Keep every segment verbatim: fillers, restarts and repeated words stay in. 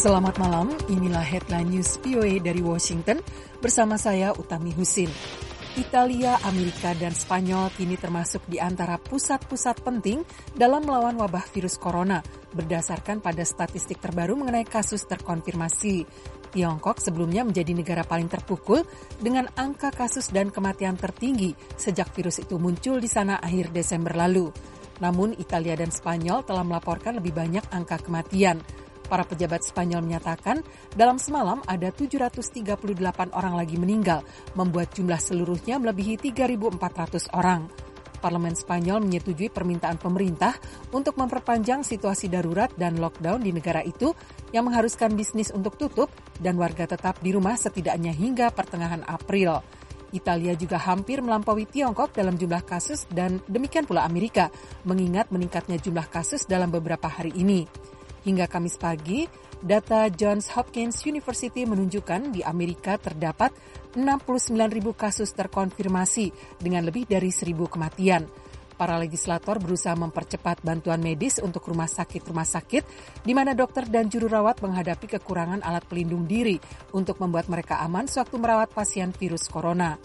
Selamat malam, inilah Headline News V O A dari Washington bersama saya Utami Husin. Italia, Amerika, dan Spanyol kini termasuk di antara pusat-pusat penting dalam melawan wabah virus corona berdasarkan pada statistik terbaru mengenai kasus terkonfirmasi. Tiongkok sebelumnya menjadi negara paling terpukul dengan angka kasus dan kematian tertinggi sejak virus itu muncul di sana akhir Desember lalu. Namun Italia dan Spanyol telah melaporkan lebih banyak angka kematian. Para pejabat Spanyol menyatakan dalam semalam ada tujuh ratus tiga puluh delapan orang lagi meninggal, membuat jumlah seluruhnya melebihi tiga ribu empat ratus orang. Parlemen Spanyol menyetujui permintaan pemerintah untuk memperpanjang situasi darurat dan lockdown di negara itu yang mengharuskan bisnis untuk tutup dan warga tetap di rumah setidaknya hingga pertengahan April. Italia juga hampir melampaui Tiongkok dalam jumlah kasus dan demikian pula Amerika, mengingat meningkatnya jumlah kasus dalam beberapa hari ini. Hingga Kamis pagi, data Johns Hopkins University menunjukkan di Amerika terdapat enam puluh sembilan ribu kasus terkonfirmasi dengan lebih dari seribu kematian. Para legislator berusaha mempercepat bantuan medis untuk rumah sakit-rumah sakit, di mana dokter dan juru rawat menghadapi kekurangan alat pelindung diri untuk membuat mereka aman sewaktu merawat pasien virus corona.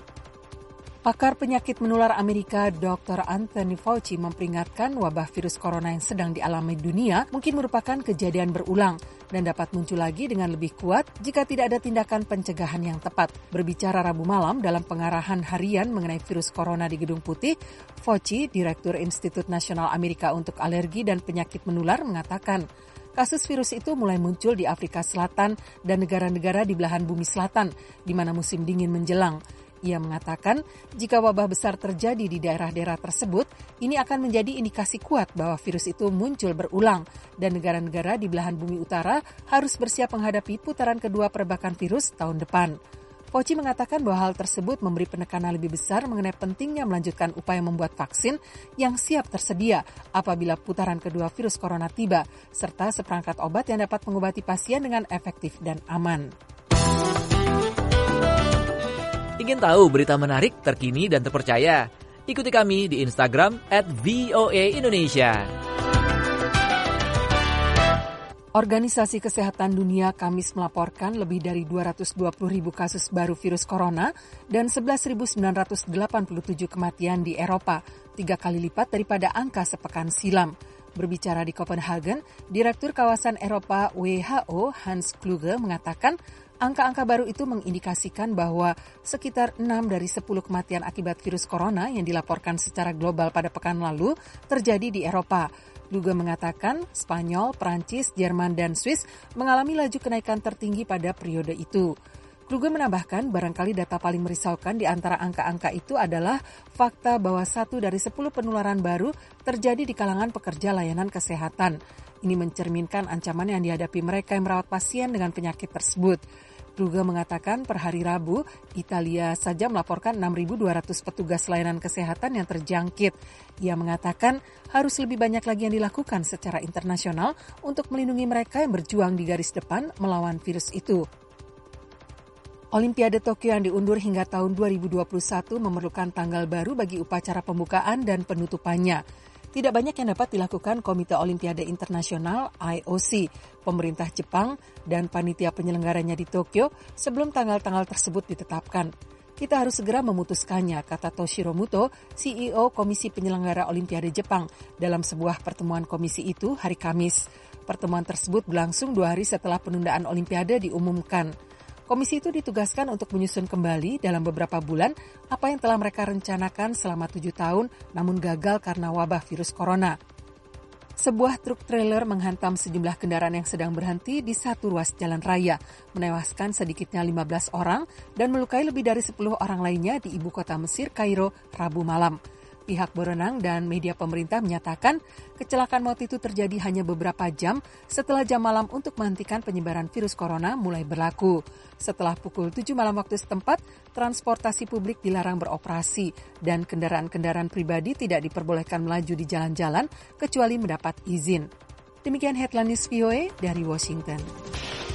Pakar penyakit menular Amerika doktor Anthony Fauci memperingatkan wabah virus corona yang sedang dialami dunia mungkin merupakan kejadian berulang dan dapat muncul lagi dengan lebih kuat jika tidak ada tindakan pencegahan yang tepat. Berbicara Rabu malam dalam pengarahan harian mengenai virus corona di Gedung Putih, Fauci, Direktur Institut Nasional Amerika untuk Alergi dan Penyakit Menular, mengatakan kasus virus itu mulai muncul di Afrika Selatan dan negara-negara di belahan bumi selatan, di mana musim dingin menjelang. Ia mengatakan, jika wabah besar terjadi di daerah-daerah tersebut, ini akan menjadi indikasi kuat bahwa virus itu muncul berulang dan negara-negara di belahan bumi utara harus bersiap menghadapi putaran kedua perbakan virus tahun depan. Fauci mengatakan bahwa hal tersebut memberi penekanan lebih besar mengenai pentingnya melanjutkan upaya membuat vaksin yang siap tersedia apabila putaran kedua virus corona tiba, serta seperangkat obat yang dapat mengobati pasien dengan efektif dan aman. Ingin tahu berita menarik, terkini, dan terpercaya? Ikuti kami di Instagram at V O A Indonesia. Organisasi Kesehatan Dunia Kamis melaporkan lebih dari dua ratus dua puluh ribu kasus baru virus corona dan sebelas ribu sembilan ratus delapan puluh tujuh kematian di Eropa, tiga kali lipat daripada angka sepekan silam. Berbicara di Copenhagen, Direktur Kawasan Eropa W H O Hans Kluge mengatakan angka-angka baru itu mengindikasikan bahwa sekitar enam dari sepuluh kematian akibat virus corona yang dilaporkan secara global pada pekan lalu terjadi di Eropa. Kluge mengatakan Spanyol, Prancis, Jerman, dan Swiss mengalami laju kenaikan tertinggi pada periode itu. Kluge menambahkan barangkali data paling merisaukan di antara angka-angka itu adalah fakta bahwa satu dari sepuluh penularan baru terjadi di kalangan pekerja layanan kesehatan. Ini mencerminkan ancaman yang dihadapi mereka yang merawat pasien dengan penyakit tersebut. Kluge mengatakan per hari Rabu, Italia saja melaporkan enam ribu dua ratus petugas layanan kesehatan yang terjangkit. Ia mengatakan harus lebih banyak lagi yang dilakukan secara internasional untuk melindungi mereka yang berjuang di garis depan melawan virus itu. Olimpiade Tokyo yang diundur hingga tahun dua ribu dua puluh satu memerlukan tanggal baru bagi upacara pembukaan dan penutupannya. Tidak banyak yang dapat dilakukan Komite Olimpiade Internasional I O C, pemerintah Jepang, dan panitia penyelenggaranya di Tokyo sebelum tanggal-tanggal tersebut ditetapkan. Kita harus segera memutuskannya, kata Toshiro Muto, C E O Komisi Penyelenggara Olimpiade Jepang, dalam sebuah pertemuan komisi itu hari Kamis. Pertemuan tersebut berlangsung dua hari setelah penundaan Olimpiade diumumkan. Komisi itu ditugaskan untuk menyusun kembali dalam beberapa bulan apa yang telah mereka rencanakan selama tujuh tahun namun gagal karena wabah virus corona. Sebuah truk trailer menghantam sejumlah kendaraan yang sedang berhenti di satu ruas jalan raya, menewaskan sedikitnya lima belas orang dan melukai lebih dari sepuluh orang lainnya di ibu kota Mesir, Kairo, Rabu malam. Pihak berwenang dan media pemerintah menyatakan kecelakaan maut itu terjadi hanya beberapa jam setelah jam malam untuk menghentikan penyebaran virus corona mulai berlaku. Setelah pukul tujuh malam waktu setempat, transportasi publik dilarang beroperasi dan kendaraan-kendaraan pribadi tidak diperbolehkan melaju di jalan-jalan kecuali mendapat izin. Demikian Headline News V O A dari Washington.